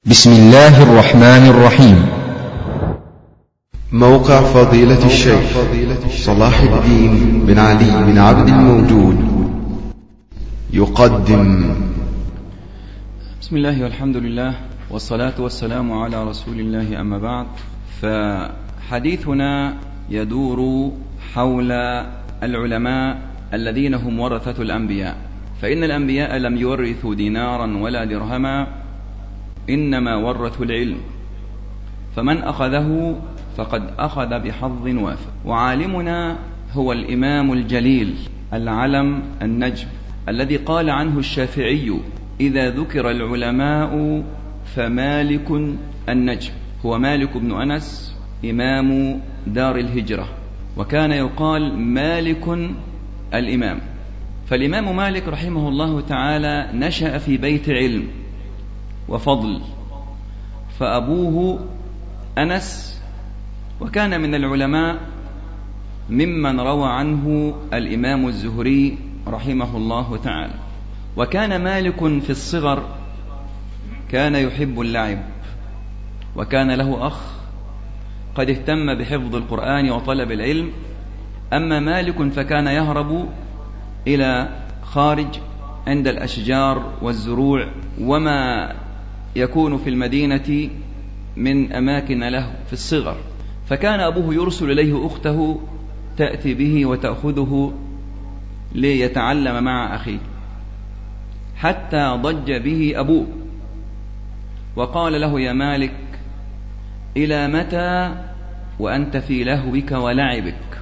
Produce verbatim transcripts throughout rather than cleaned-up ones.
بسم الله الرحمن الرحيم. موقع فضيلة الشيخ صلاح الدين بن علي بن عبد الموجود يقدم. بسم الله والحمد لله والصلاة والسلام على رسول الله، أما بعد، فحديثنا يدور حول العلماء الذين هم ورثة الأنبياء، فإن الأنبياء لم يورثوا دينارا ولا درهما، إنما ورثوا العلم، فمن أخذه فقد أخذ بحظ وافر. وعالمنا هو الإمام الجليل العلم النجم الذي قال عنه الشافعي: إذا ذكر العلماء فمالك النجم. هو مالك بن أنس إمام دار الهجرة، وكان يقال مالك الإمام. فالإمام مالك رحمه الله تعالى نشأ في بيت علم وفضل، فأبوه أنس وكان من العلماء ممن روى عنه الإمام الزهري رحمه الله تعالى. وكان مالك في الصغر كان يحب اللعب، وكان له أخ قد اهتم بحفظ القرآن وطلب العلم، أما مالك فكان يهرب إلى خارج عند الأشجار والزروع وما يكون في المدينة من أماكن له في الصغر، فكان أبوه يرسل إليه أخته تأتي به وتأخذه ليتعلم مع أخيه، حتى ضج به أبوه وقال له: يا مالك، إلى متى وأنت في لهوك ولعبك؟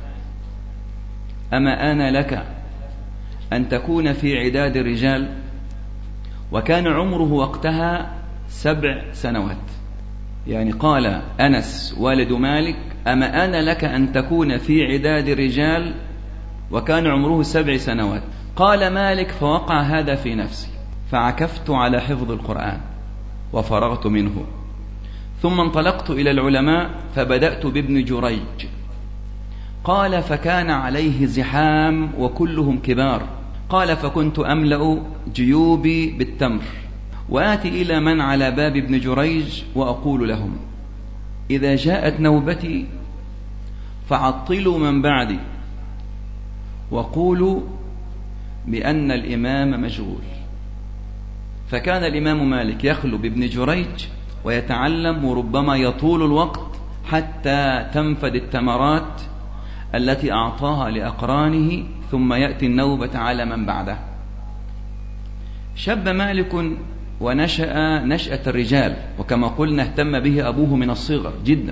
أما آن لك أن تكون في عداد الرجال؟ وكان عمره وقتها سبع سنوات. يعني قال أنس والد مالك: أما آن لك أن تكون في عداد الرجال، وكان عمره سبع سنوات. قال مالك: فوقع هذا في نفسي، فعكفت على حفظ القرآن وفرغت منه، ثم انطلقت إلى العلماء فبدأت بابن جريج. قال: فكان عليه زحام وكلهم كبار. قال: فكنت أملأ جيوبي بالتمر، وآتي إلى من على باب ابن جريج وأقول لهم: إذا جاءت نوبتي فعطلوا من بعدي وقولوا بأن الإمام مشغول. فكان الإمام مالك يخلو بابن جريج ويتعلم، وربما يطول الوقت حتى تنفد التمرات التي أعطاها لأقرانه، ثم يأتي النوبة على من بعده. شب مالك ونشأ نشأة الرجال، وكما قلنا اهتم به أبوه من الصغر جدا،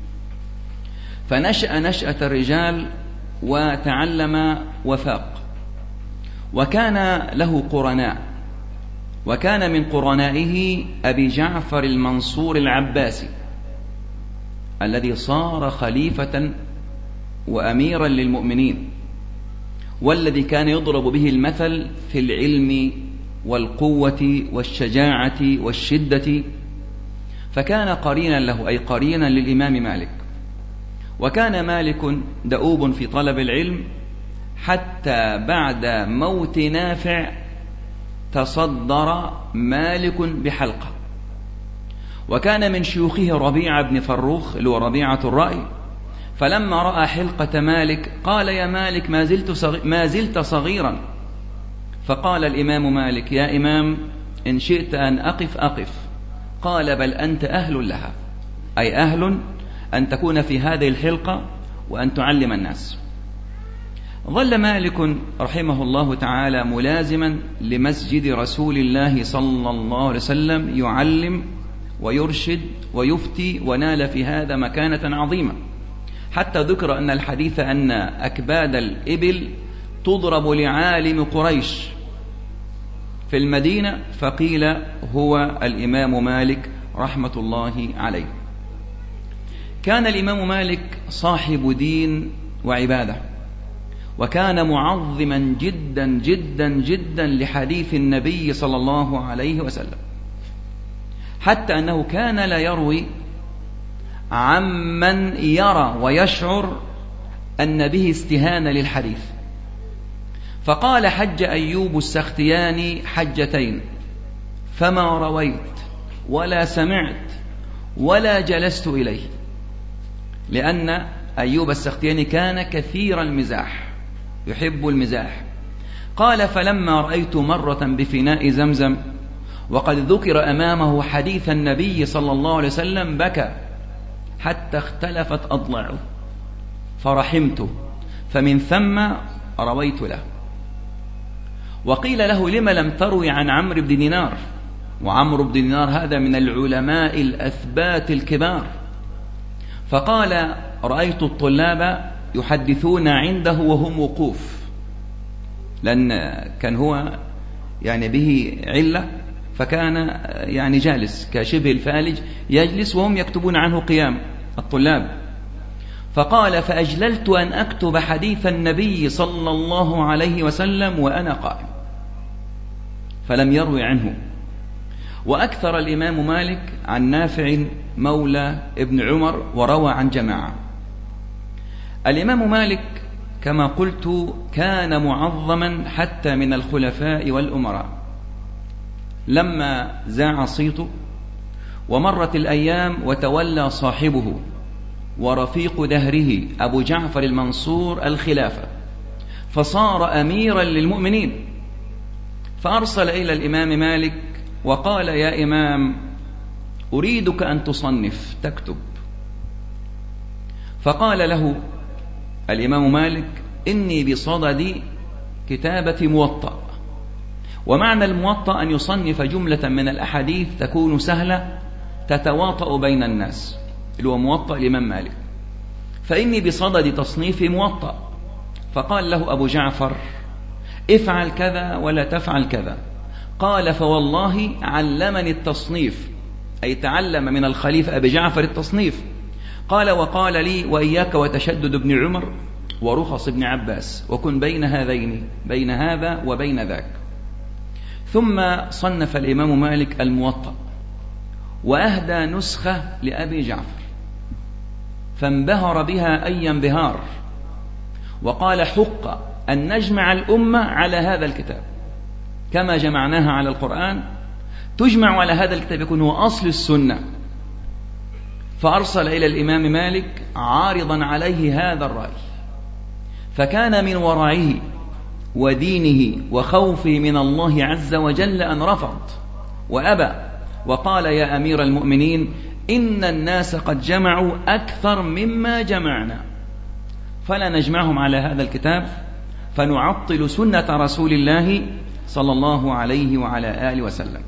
فنشأ نشأة الرجال وتعلم وفاق. وكان له قرناء، وكان من قرنائه أبي جعفر المنصور العباسي الذي صار خليفة وأميرا للمؤمنين، والذي كان يضرب به المثل في العلم والقوة والشجاعة والشدة، فكان قرينا له، أي قرينا للإمام مالك. وكان مالك دؤوب في طلب العلم، حتى بعد موت نافع تصدر مالك بحلقة. وكان من شيوخه ربيعة بن فروخ اللي هو ربيعة الرأي، فلما رأى حلقة مالك قال: يا مالك، ما زلت, صغير ما زلت صغيرا. فقال الإمام مالك: يا إمام، إن شئت أن أقف أقف. قال: بل أنت أهل لها، أي أهل أن تكون في هذه الحلقة وأن تعلم الناس. ظل مالك رحمه الله تعالى ملازما لمسجد رسول الله صلى الله عليه وسلم، يعلم ويرشد ويفتي، ونال في هذا مكانة عظيمة، حتى ذكر أن الحديث أن أكباد الإبل تضرب لعالم قريش في المدينة، فقيل هو الإمام مالك رحمة الله عليه. كان الإمام مالك صاحب دين وعبادة، وكان معظما جدا جدا جدا لحديث النبي صلى الله عليه وسلم، حتى أنه كان لا يروي عمن يرى ويشعر أن به استهانة للحديث. فقال: حج أيوب السختياني حجتين فما رويت ولا سمعت ولا جلست إليه، لأن أيوب السختياني كان كثير المزاح، يحب المزاح. قال: فلما رأيت مرة بفناء زمزم وقد ذكر أمامه حديث النبي صلى الله عليه وسلم بكى حتى اختلفت أضلاعه فرحمته، فمن ثم رويت له. وقيل له: لم لم تروي عن عمرو بن دينار؟ وعمرو بن دينار هذا من العلماء الأثبات الكبار. فقال: رأيت الطلاب يحدثون عنده وهم وقوف، لأن كان هو يعني به علة، فكان يعني جالس كشبه الفالج يجلس وهم يكتبون عنه قيام الطلاب. فقال: فأجللت أن أكتب حديث النبي صلى الله عليه وسلم وأنا قائم، فلم يروي عنه. وأكثر الإمام مالك عن نافع مولى ابن عمر وروى عن جماعة. الإمام مالك كما قلت كان معظما حتى من الخلفاء والأمراء. لما زاع صيته ومرت الأيام وتولى صاحبه ورفيق دهره أبو جعفر المنصور الخلافة، فصار أميرا للمؤمنين، فأرسل إلى الإمام مالك وقال: يا إمام، أريدك أن تصنف تكتب. فقال له الإمام مالك: إني بصدد كتابة موطأ، ومعنى الموطأ أن يصنف جملة من الأحاديث تكون سهلة تتواطأ بين الناس، اللي هو موطأ الإمام مالك، فإني بصدد تصنيف موطأ. فقال له أبو جعفر: افعل كذا ولا تفعل كذا. قال: فوالله علمني التصنيف، أي تعلم من الخليفة أبي جعفر التصنيف. قال: وقال لي: وإياك وتشدد ابن عمر ورخص ابن عباس، وكن بين هذين، بين هذا وبين ذاك. ثم صنف الإمام مالك الموطأ وأهدى نسخة لأبي جعفر، فانبهر بها أي انبهار، وقال: حق أن نجمع الأمة على هذا الكتاب كما جمعناها على القرآن، تجمع على هذا الكتاب يكون هو أصل السنة. فأرسل إلى الإمام مالك عارضا عليه هذا الرأي، فكان من ورعه ودينه وخوفه من الله عز وجل أن رفض وأبى، وقال: يا أمير المؤمنين، إن الناس قد جمعوا أكثر مما جمعنا، فلا نجمعهم على هذا الكتاب فنعطل سنة رسول الله صلى الله عليه وعلى آله وسلم.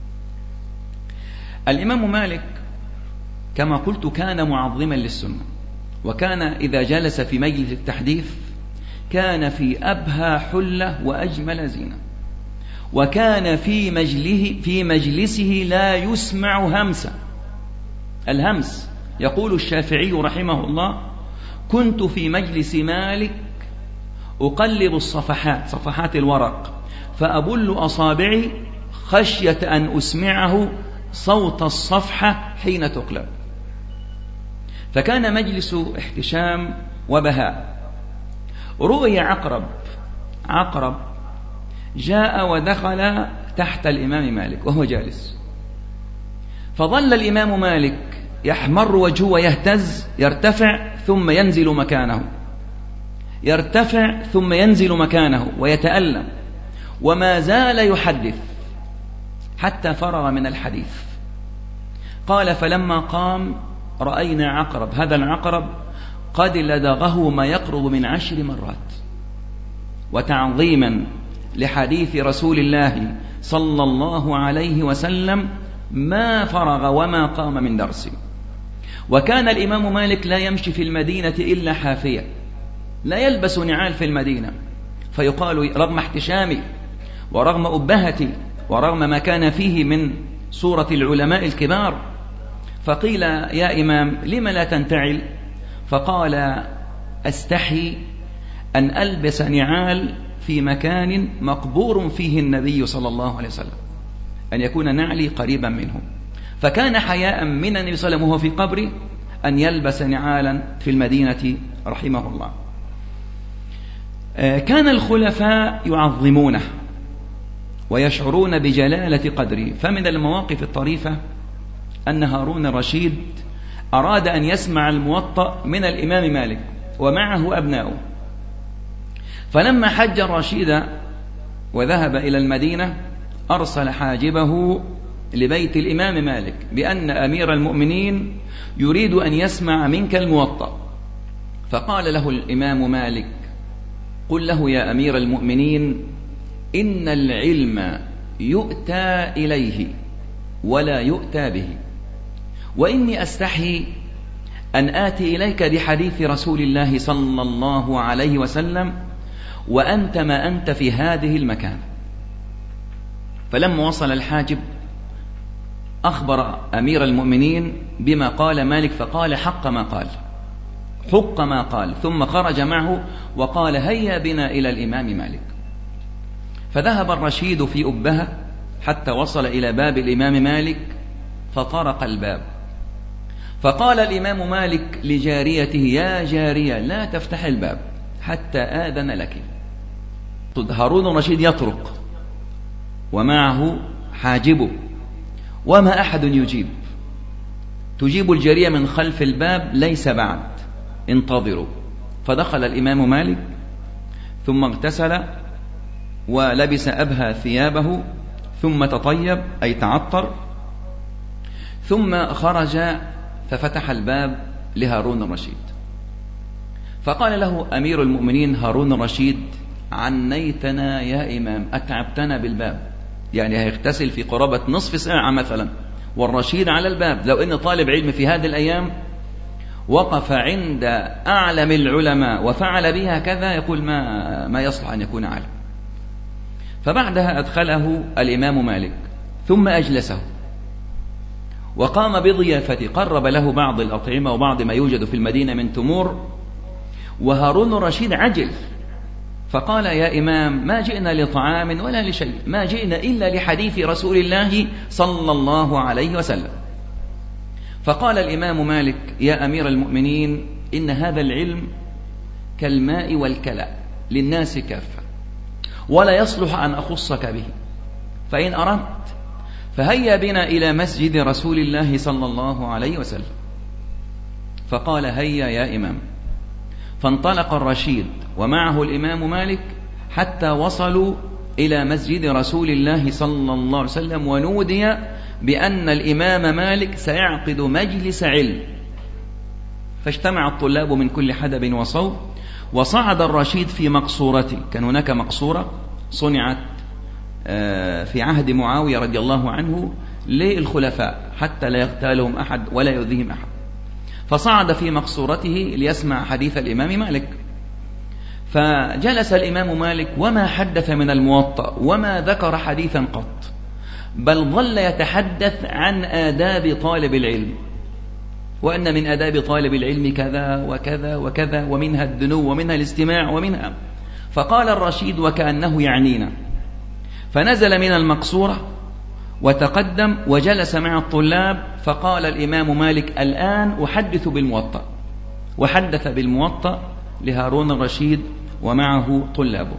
الإمام مالك كما قلت كان معظما للسنة، وكان إذا جلس في مجلس التحديث كان في أبهى حلة وأجمل زينة، وكان في مجلسه, في مجلسه لا يسمع همسا. الهمس، يقول الشافعي رحمه الله: كنت في مجلس مالك أقلب الصفحات، صفحات الورق، فأبل أصابعي خشية أن أسمعه صوت الصفحة حين تقلب. فكان مجلس احتشام وبهاء. رؤي عقرب عقرب جاء ودخل تحت الإمام مالك وهو جالس، فظل الإمام مالك يحمر وجهه ويهتز، يرتفع ثم ينزل مكانه، يرتفع ثم ينزل مكانه ويتألم، وما زال يحدث حتى فرغ من الحديث. قال: فلما قام رأينا عقرب، هذا العقرب قد لدغه ما يقرب من عشر مرات، وتعظيما لحديث رسول الله صلى الله عليه وسلم ما فرغ وما قام من درسه. وكان الإمام مالك لا يمشي في المدينة إلا حافية، لا يلبس نعال في المدينة، فيقال رغم احتشامي ورغم أبهتي ورغم ما كان فيه من صورة العلماء الكبار، فقيل: يا إمام، لم لا تنتعل؟ فقال: أستحي أن ألبس نعال في مكان مقبور فيه النبي صلى الله عليه وسلم، أن يكون نعلي قريبا منه. فكان حياء من النبي صلى الله عليه وسلم وهو في قبره أن يلبس نعالا في المدينة رحمه الله. كان الخلفاء يعظمونه ويشعرون بجلالة قدره. فمن المواقف الطريفة أن هارون الرشيد أراد أن يسمع الموطأ من الإمام مالك ومعه أبناؤه، فلما حج الرشيد وذهب إلى المدينة أرسل حاجبه لبيت الإمام مالك بأن أمير المؤمنين يريد أن يسمع منك الموطأ. فقال له الإمام مالك: قل له يا أمير المؤمنين إن العلم يؤتى إليه ولا يؤتى به، وإني أستحي أن آتي إليك بحديث رسول الله صلى الله عليه وسلم وأنت ما أنت في هذه المكان. فلما وصل الحاجب أخبر أمير المؤمنين بما قال مالك، فقال: حق ما قال، حق ما قال. ثم خرج معه وقال: هيا بنا إلى الإمام مالك. فذهب الرشيد في أبهة حتى وصل إلى باب الإمام مالك فطرق الباب، فقال الإمام مالك لجاريته: يا جارية لا تفتح الباب حتى آذن لك. هارون الرشيد يطرق ومعه حاجبه وما أحد يجيب. تجيب الجارية من خلف الباب: ليس بعد، انتظروا. فدخل الإمام مالك ثم اغتسل ولبس أبهى ثيابه ثم تطيب أي تعطر، ثم خرج ففتح الباب لهارون الرشيد. فقال له أمير المؤمنين هارون الرشيد: عنيتنا يا إمام، أتعبتنا بالباب، يعني هيغتسل في قرابة نصف ساعة مثلا والرشيد على الباب. لو أن طالب علم في هذه الأيام وقف عند أعلم العلماء وفعل بها كذا يقول ما, ما يصلح أن يكون عالم. فبعدها أدخله الإمام مالك ثم أجلسه وقام بضيافته، قرب له بعض الأطعمة وبعض ما يوجد في المدينة من تمور. وهارون الرشيد عجل فقال: يا إمام ما جئنا لطعام ولا لشيء، ما جئنا إلا لحديث رسول الله صلى الله عليه وسلم. فقال الإمام مالك: يا أمير المؤمنين إن هذا العلم كالماء والكلى للناس كافة، ولا يصلح أن أخصك به، فإن أردت فهيا بنا إلى مسجد رسول الله صلى الله عليه وسلم. فقال: هيا يا إمام. فانطلق الرشيد ومعه الإمام مالك حتى وصلوا إلى مسجد رسول الله صلى الله عليه وسلم، ونودي بأن الإمام مالك سيعقد مجلس علم. فاجتمع الطلاب من كل حدب وصوب، وصعد الرشيد في مقصورته. كان هناك مقصورة صنعت في عهد معاوية رضي الله عنه للخلفاء حتى لا يغتالهم أحد ولا يؤذيهم أحد. فصعد في مقصورته ليسمع حديث الإمام مالك. فجلس الإمام مالك وما حدث من الموطأ وما ذكر حديثا قط، بل ظل يتحدث عن آداب طالب العلم، وأن من آداب طالب العلم كذا وكذا وكذا، ومنها الدنو ومنها الاستماع ومنها. فقال الرشيد وكأنه يعنينا، فنزل من المقصورة وتقدم وجلس مع الطلاب. فقال الإمام مالك: الآن أحدث بالموطأ. وحدث بالموطأ لهارون الرشيد ومعه طلابه.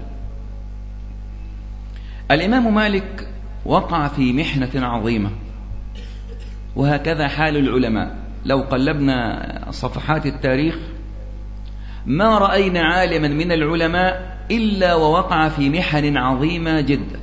الإمام مالك وقع في محنة عظيمة، وهكذا حال العلماء. لو قلبنا صفحات التاريخ ما رأينا عالما من العلماء إلا ووقع في محن عظيمة جدا.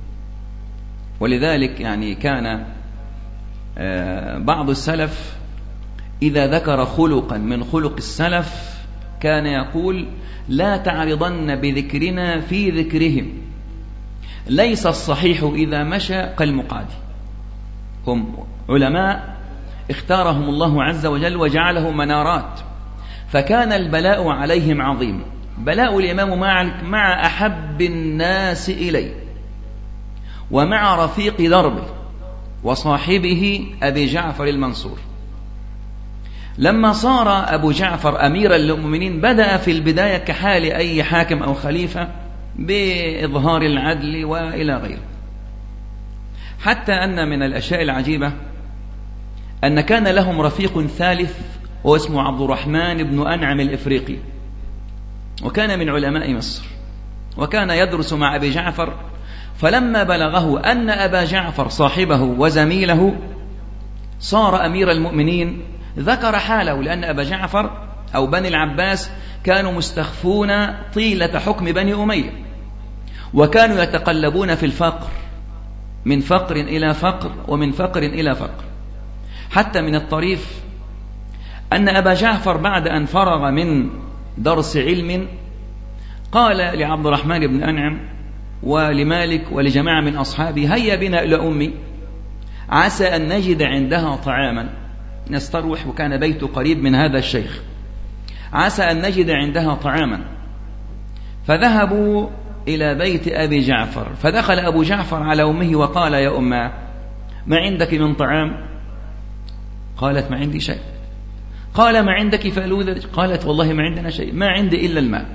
ولذلك يعني كان بعض السلف إذا ذكر خلقا من خلق السلف كان يقول: لا تعرضن بذكرنا في ذكرهم، ليس الصحيح إذا مشى كالمقعد. هم علماء اختارهم الله عز وجل وجعلهم منارات، فكان البلاء عليهم عظيم. بلاء الإمام مالك مع أحب الناس إليه ومع رفيق دربه وصاحبه أبي جعفر المنصور. لما صار أبو جعفر أميرا للمؤمنين بدأ في البداية كحال أي حاكم أو خليفة بإظهار العدل وإلى غيره، حتى أن من الأشياء العجيبة أن كان لهم رفيق ثالث هو اسمه عبد الرحمن بن أنعم الإفريقي، وكان من علماء مصر، وكان يدرس مع أبي جعفر. فلما بلغه أن أبا جعفر صاحبه وزميله صار أمير المؤمنين ذكر حاله، لأن أبا جعفر أو بني العباس كانوا مستخفون طيلة حكم بني أمية، وكانوا يتقلبون في الفقر، من فقر إلى فقر ومن فقر إلى فقر. حتى من الطريف أن أبا جعفر بعد أن فرغ من درس علم قال لعبد الرحمن بن أنعم ولمالك ولجماعة من أصحابه: هيا بنا إلى أمي عسى أن نجد عندها طعاما نستروح، وكان بيته قريب من هذا الشيخ، عسى أن نجد عندها طعاما. فذهبوا إلى بيت أبي جعفر، فدخل أبو جعفر على أمه وقال: يا أمه، ما عندك من طعام؟ قالت: ما عندي شيء. قال: ما عندك فلوذة؟ قالت: والله ما عندنا شيء، ما عندي إلا الماء.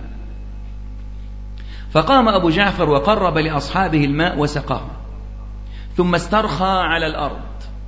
فقام أبو جعفر وقرب لأصحابه الماء وسقاه، ثم استرخى على الأرض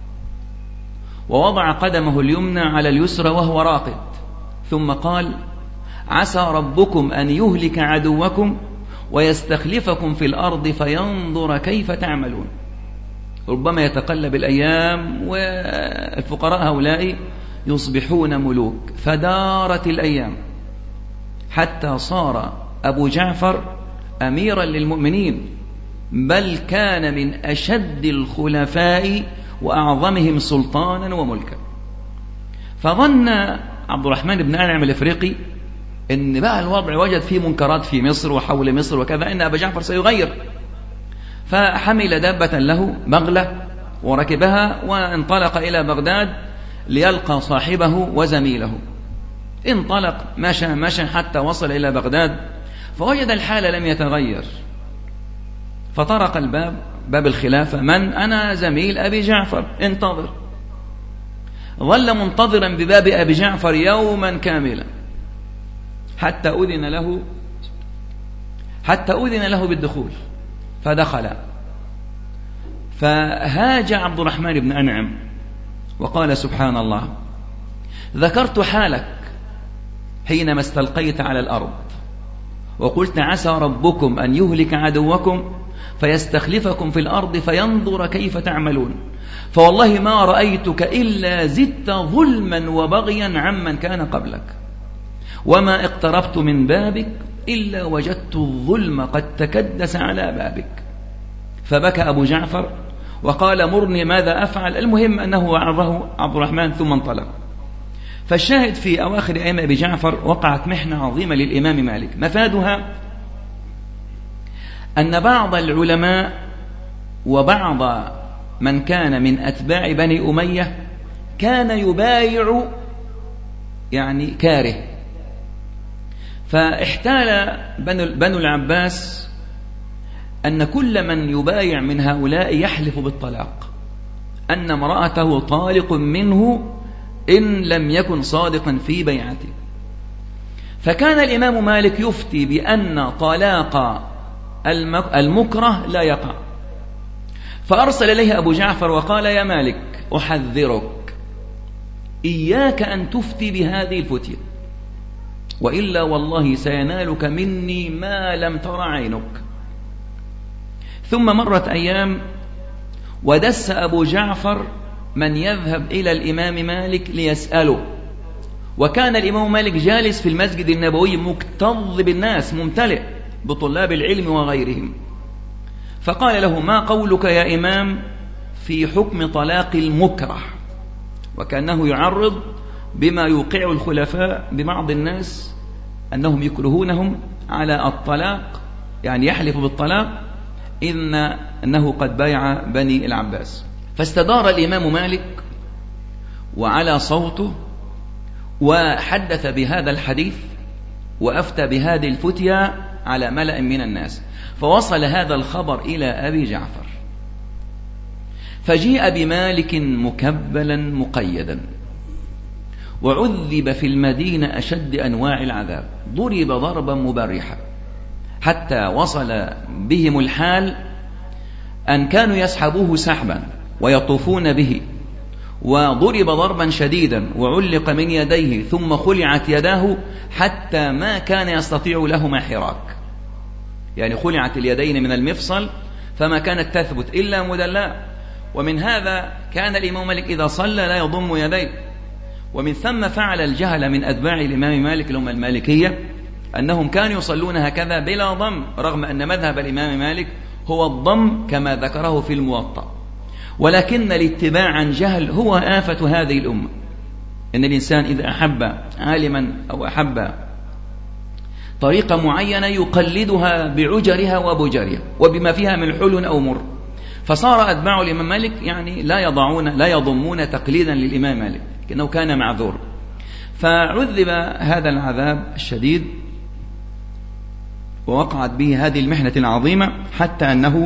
ووضع قدمه اليمنى على اليسرى وهو راقد، ثم قال: عسى ربكم أن يهلك عدوكم ويستخلفكم في الأرض فينظر كيف تعملون. ربما يتقلب الأيام والفقراء هؤلاء يصبحون ملوك. فدارت الأيام حتى صار أبو جعفر أميرا للمؤمنين، بل كان من أشد الخلفاء وأعظمهم سلطانا وملكا. فظن عبد الرحمن بن أنعم الإفريقي إن بقى الوضع وجد فيه منكرات في مصر وحول مصر وكذا، إن أبا جعفر سيغير. فحمل دابة له بغلة وركبها وانطلق إلى بغداد ليلقى صاحبه وزميله. انطلق مشى مشى حتى وصل إلى بغداد، فوجد الحال لم يتغير، فطرق الباب، باب الخلافة: من؟ أنا زميل أبي جعفر، انتظر. ظل منتظرا بباب أبي جعفر يوما كاملا حتى أذن له حتى أذن له بالدخول، فدخل. فهاج عبد الرحمن بن أنعم وقال: سبحان الله، ذكرت حالك حينما استلقيت على الأرض وقلت: عسى ربكم أن يهلك عدوكم فيستخلفكم في الأرض فينظر كيف تعملون، فوالله ما رأيتك إلا زدت ظلما وبغيا عمن كان قبلك، وما اقتربت من بابك إلا وجدت الظلم قد تكدس على بابك. فبكى أبو جعفر وقال: مرني ماذا أفعل؟ المهم أنه وعظه عبد الرحمن ثم انطلق. فالشاهد في أواخر أيام أبي جعفر وقعت محنة عظيمة للإمام مالك، مفادها أن بعض العلماء وبعض من كان من أتباع بني أمية كان يبايع يعني كاره، فاحتال بنو العباس أن كل من يبايع من هؤلاء يحلف بالطلاق، أن امرأته طالق منه إن لم يكن صادقا في بيعته. فكان الإمام مالك يفتي بأن طلاق المكره لا يقع، فأرسل إليه أبو جعفر وقال: يا مالك، أحذرك، إياك أن تفتي بهذه الفتية، وإلا والله سينالك مني ما لم تر عينك. ثم مرت أيام ودس أبو جعفر من يذهب إلى الإمام مالك ليسأله، وكان الإمام مالك جالس في المسجد النبوي مكتظ بالناس ممتلئ بطلاب العلم وغيرهم، فقال له: ما قولك يا إمام في حكم طلاق المكره؟ وكأنه يعرض بما يوقع الخلفاء ببعض الناس أنهم يكرهونهم على الطلاق، يعني يحلف بالطلاق إن أنه قد بايع بني العباس. فاستدار الإمام مالك وعلى صوته وحدث بهذا الحديث وأفتى بهذه الفتية على ملأ من الناس، فوصل هذا الخبر إلى أبي جعفر، فجيء بمالك مكبلا مقيدا وعذب في المدينة أشد أنواع العذاب، ضرب ضربا مبرحا حتى وصل بهم الحال أن كانوا يسحبوه سحبا ويطوفون به، وضرب ضربا شديدا وعلق من يديه ثم خلعت يداه حتى ما كان يستطيع لهما حراك، يعني خلعت اليدين من المفصل فما كانت تثبت إلا مدلاه، ومن هذا كان الإمام مالك إذا صلى لا يضم يديه، ومن ثم فعل الجهل من أتباع الإمام مالك اللي هم المالكية أنهم كانوا يصلون هكذا بلا ضم، رغم أن مذهب الإمام مالك هو الضم كما ذكره في الموطأ. ولكن الاتباع عن جهل هو آفة هذه الأمة، إن الإنسان إذا أحب عالما أو أحب طريقة معينة يقلدها بعجرها وبجرها وبما فيها من حلو أو مر، فصار أتباع الإمام مالك يعني لا يضعون لا يضمون تقليدا للإمام مالك كأنه كان معذور، فعذب هذا العذاب الشديد ووقعت به هذه المحنة العظيمة، حتى أنه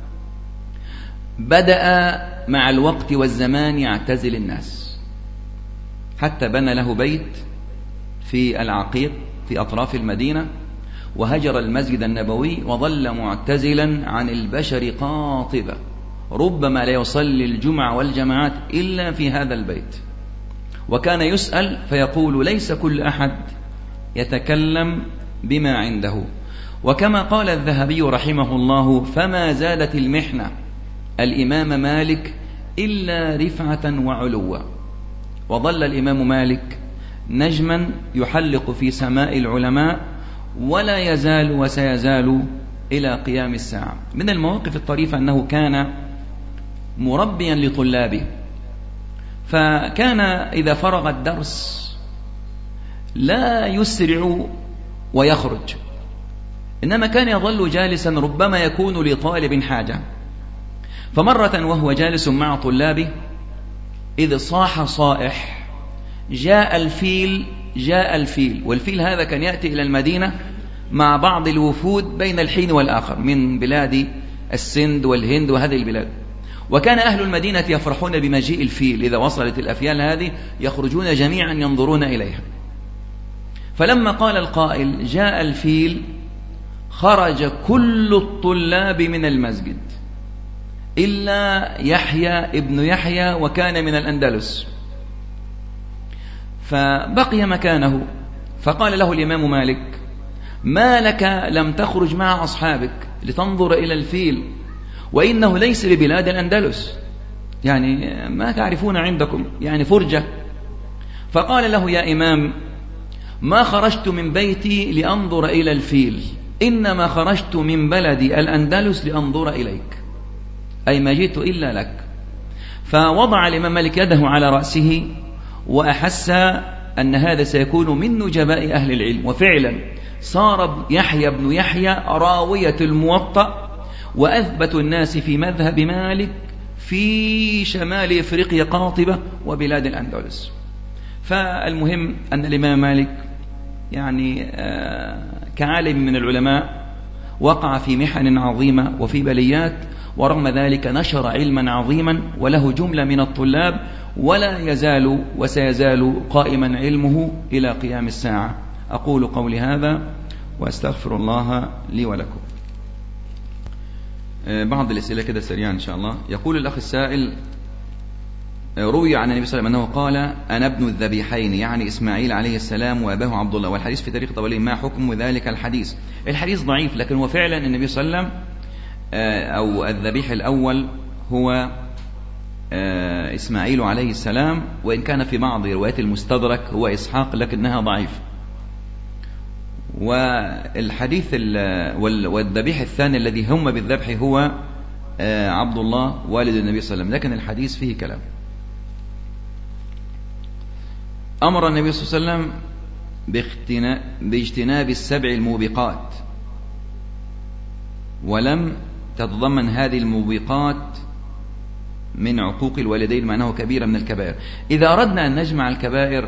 بدأ مع الوقت والزمان يعتزل الناس، حتى بنى له بيت في العقيق في أطراف المدينة، وهجر المسجد النبوي وظل معتزلا عن البشر قاطبة، ربما لا يصلي الجمعة والجماعات إلا في هذا البيت. وكان يسأل فيقول ليس كل أحد يتكلم بما عنده. وكما قال الذهبي رحمه الله: فما زالت المحنة الإمام مالك إلا رفعة وعلوا. وظل الإمام مالك نجما يحلق في سماء العلماء ولا يزال وسيزال إلى قيام الساعة. من المواقف الطريفة أنه كان مربيا لطلابه، فكان إذا فرغ الدرس لا يسرع ويخرج، إنما كان يظل جالسا، ربما يكون لطالب حاجة. فمرة وهو جالس مع طلابه إذ صاح صائح: جاء الفيل جاء الفيل. والفيل هذا كان يأتي إلى المدينة مع بعض الوفود بين الحين والآخر من بلاد السند والهند وهذه البلاد، وكان أهل المدينة يفرحون بمجيء الفيل، إذا وصلت الأفيال هذه يخرجون جميعا ينظرون إليها. فلما قال القائل جاء الفيل خرج كل الطلاب من المسجد إلا يحيى ابن يحيى، وكان من الأندلس، فبقي مكانه. فقال له الإمام مالك: ما لك لم تخرج مع أصحابك لتنظر إلى الفيل، وإنه ليس ببلاد الأندلس، يعني ما تعرفون عندكم يعني فرجة. فقال له: يا إمام، ما خرجت من بيتي لأنظر إلى الفيل، إنما خرجت من بلدي الأندلس لأنظر إليك، أي ما جئت إلا لك. فوضع الإمام مالك يده على رأسه وأحس أن هذا سيكون من نجباء أهل العلم. وفعلا صار يحيى بن يحيى راوية الموطأ وأثبت الناس في مذهب مالك في شمال إفريقيا قاطبة وبلاد الأندلس. فالمهم أن الإمام مالك يعني كعالم من العلماء وقع في محن عظيمة وفي بليات، ورغم ذلك نشر علما عظيما وله جملة من الطلاب، ولا يزال وسيزال قائما علمه إلى قيام الساعة. أقول قولي هذا وأستغفر الله لي ولكم. بعض الأسئلة كده سريعا إن شاء الله. يقول الأخ السائل: روي عن النبي صلى الله عليه وسلم أنه قال: أنا ابن الذبيحين، يعني إسماعيل عليه السلام وأباه عبد الله. والحديث في تاريخ طبري. ما حكم ذلك الحديث؟ الحديث ضعيف، لكن هو فعلا النبي صلى الله عليه وسلم أو الذبيح الأول هو إسماعيل عليه السلام، وإن كان في بعض روايات المستدرك هو إسحاق، لكنها ضعيف. والحديث والذبيح الثاني الذي هم بالذبح هو عبد الله والد النبي صلى الله عليه وسلم، لكن الحديث فيه كلام. أمر النبي صلى الله عليه وسلم باجتناب السبع الموبقات، ولم تتضمن هذه الموبقات من عقوق الوالدين، مع أنه كبيرة من الكبائر. إذا أردنا أن نجمع الكبائر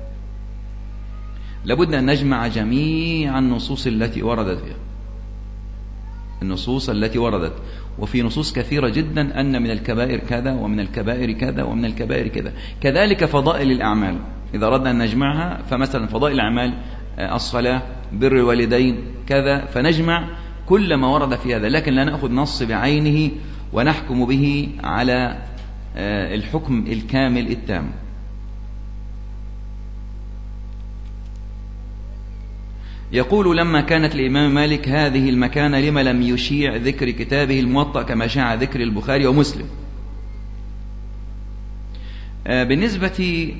لابد أن نجمع جميع النصوص التي وردت فيها، النصوص التي وردت، وفي نصوص كثيرة جدا أن من الكبائر كذا ومن الكبائر كذا ومن الكبائر كذا. كذلك فضائل الأعمال إذا أردنا أن نجمعها، فمثلا فضائل الأعمال الصلاة، بر الوالدين، كذا، فنجمع كل ما ورد في هذا، لكن لا نأخذ نص بعينه ونحكم به على الحكم الكامل التام. يقول: لما كانت الإمام مالك هذه المكانة لما لم يشيع ذكر كتابه الموطأ كما شاع ذكر البخاري ومسلم؟ بالنسبة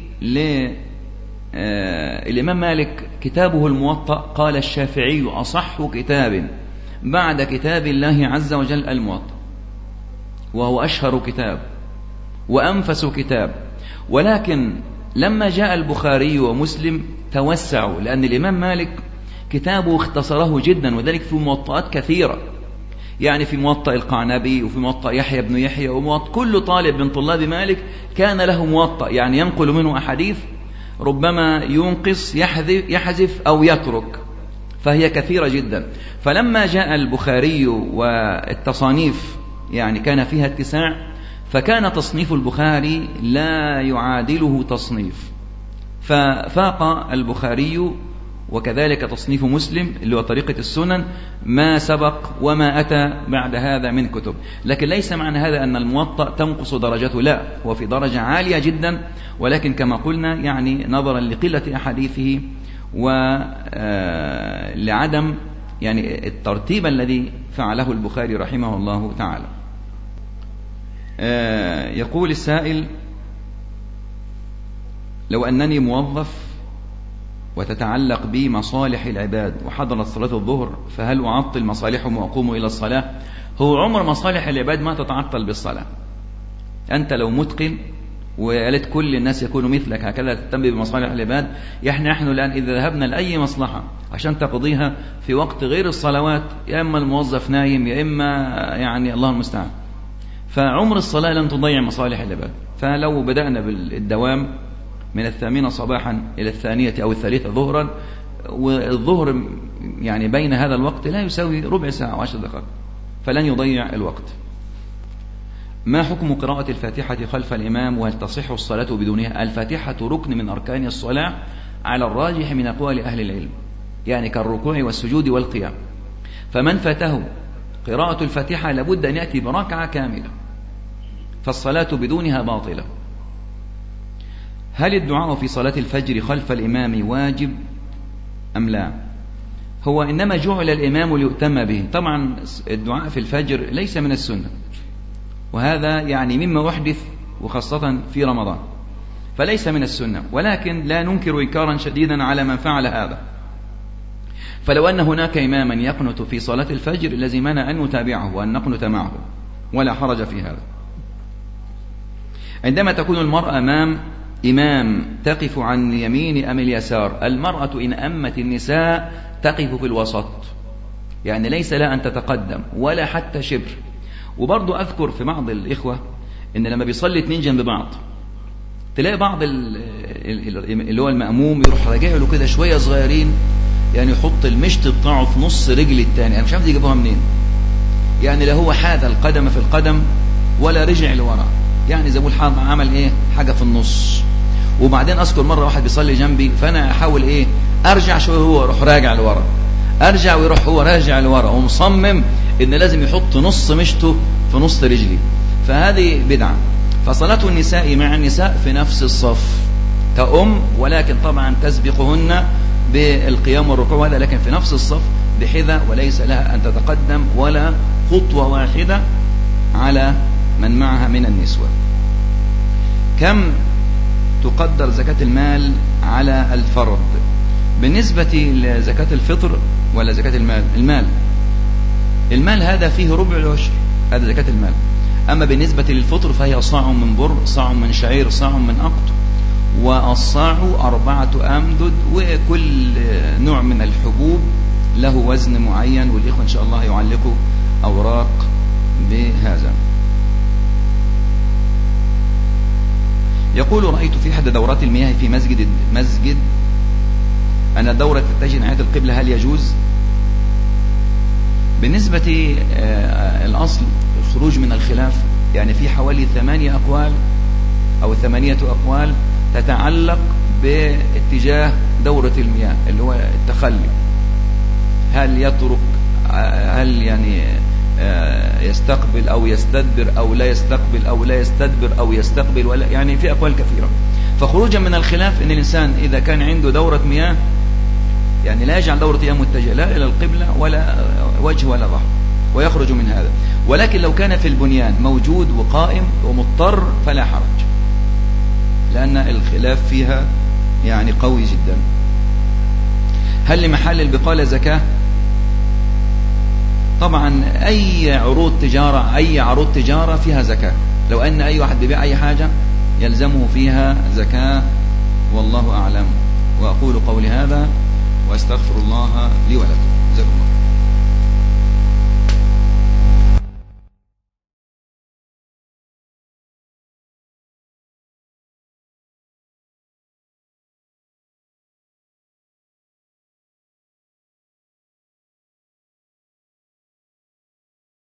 للإمام مالك كتابه الموطأ، قال الشافعي أصح كتاب بعد كتاب الله عز وجل الموطأ، وهو أشهر كتاب وأنفس كتاب. ولكن لما جاء البخاري ومسلم توسعوا، لأن الإمام مالك كتابه اختصره جدا، وذلك في موطئات كثيرة، يعني في موطأ القعنبي وفي موطأ يحيى بن يحيى وموطأ كل طالب من طلاب مالك كان له موطأ، يعني ينقل منه أحاديث ربما ينقص يحذف أو يترك، فهي كثيرة جدا. فلما جاء البخاري والتصانيف يعني كان فيها اتساع، فكان تصنيف البخاري لا يعادله تصنيف، ففاق البخاري وكذلك تصنيف مسلم اللي هو طريقة السنن ما سبق وما أتى بعد هذا من كتب. لكن ليس معنى هذا أن الموطأ تنقص درجته، لا، هو في درجة عالية جدا، ولكن كما قلنا يعني نظرا لقلة أحاديثه ولعدم يعني الترتيب الذي فعله البخاري رحمه الله تعالى. يقول السائل: لو أنني موظف وتتعلق بي مصالح العباد وحضرت صلاة الظهر، فهل أعطل مصالحهم وأقوم إلى الصلاة؟ هو عمر مصالح العباد ما تتعطل بالصلاة. أنت لو متقن وقالت كل الناس يكونوا مثلك هكذا تهتم بمصالح العباد، يعني نحن الآن إذا ذهبنا لأي مصلحة عشان تقضيها في وقت غير الصلوات، يا إما الموظف نايم يا إما يعني الله المستعان، فعمر الصلاة لن تضيع مصالح العباد. فلو بدأنا بالدوام من الثامنة صباحا إلى الثانية أو الثالثة ظهرا، والظهر يعني بين هذا الوقت لا يساوي ربع ساعة وعشر دقائق، فلن يضيع الوقت. ما حكم قراءة الفاتحة خلف الإمام، وهل تصح الصلاة بدونها؟ الفاتحة ركن من أركان الصلاة على الراجح من أقوال أهل العلم، يعني كالركوع والسجود والقيام، فمن فاته قراءة الفاتحة لابد أن يأتي بركعة كاملة، فالصلاة بدونها باطلة. هل الدعاء في صلاة الفجر خلف الإمام واجب أم لا؟ هو إنما جعل الإمام ليؤتم به، طبعا الدعاء في الفجر ليس من السنة، وهذا يعني مما أحدث وخاصة في رمضان، فليس من السنة، ولكن لا ننكر إنكارا شديدا على من فعل هذا. فلو أن هناك إماما يقنت في صلاة الفجر لزمنا أن نتابعه وأن نقنت معه، ولا حرج في هذا. عندما تكون المرأة أمام إمام تقف عن يمين أم اليسار؟ المرأة إن أمت النساء تقف في الوسط، يعني ليس لها أن تتقدم ولا حتى شبر. وبرضو أذكر في بعض الإخوة إن لما بيصلي اتنين جنب بعض تلاقي بعض اللي هو المأموم يروح راجع له كده شوية صغيرين، يعني يحط المشط بتاعه في نص رجل التاني، أنا مش عارف يجيبوها منين، يعني لا هو حاذ القدم في القدم ولا رجع لورا، يعني زي ما بقول عمل ايه حاجة في النص. وبعدين أذكر مرة واحد بيصلي جنبي، فأنا أحاول ايه أرجع شوية هو يروح راجع لورا، أرجع ويروح هو راجع لورا، ومصمم إن لازم يحط نص مشته في نص رجلي، فهذه بدعة. فصلاة النساء مع النساء في نفس الصف كأم، ولكن طبعا تسبقهن بالقيام والركوع، هذا لكن في نفس الصف بحذا، وليس لها أن تتقدم ولا خطوة واحدة على من معها من النسوة. كم تقدر زكاة المال على الفرد؟ بالنسبة لزكاة الفطر ولا زكاة المال؟ المال المال هذا فيه ربع العشر، هذا زكاة المال. أما بالنسبة للفطر فهي صاع من بر، صاع من شعير، صاع من أقط، والصاع أربعة أمدد، وكل نوع من الحبوب له وزن معين، والإخوة إن شاء الله يعلقوا أوراق بهذا. يقول: رأيت في إحدى دورات المياه في مسجد مسجد أن الدورة تتجه ناحية القبلة، هل يجوز؟ بالنسبة الأصل الخروج من الخلاف، يعني في حوالي ثمانية أقوال أو ثمانية أقوال تتعلق باتجاه دورة المياه اللي هو التخلي، هل يترك، هل يعني يستقبل أو يستدبر أو لا يستقبل أو لا يستدبر أو يستقبل، ولا يعني في أقوال كثيرة. فخروجا من الخلاف إن الإنسان إذا كان عنده دورة مياه يعني لا يجعل دورة مياه متجهة لا إلى القبلة ولا وجه ولا ظهر، ويخرج من هذا. ولكن لو كان في البنيان موجود وقائم ومضطر فلا حرج. لأن الخلاف فيها يعني قوي جدا. هل لمحل البقالة زكاة؟ طبعا أي عروض تجارة أي عروض تجارة فيها زكاة. لو أن أي واحد بيبيع أي حاجة يلزمه فيها زكاة، والله أعلم. وأقول قولي هذا وأستغفر الله لي ولكم. جزاكم الله.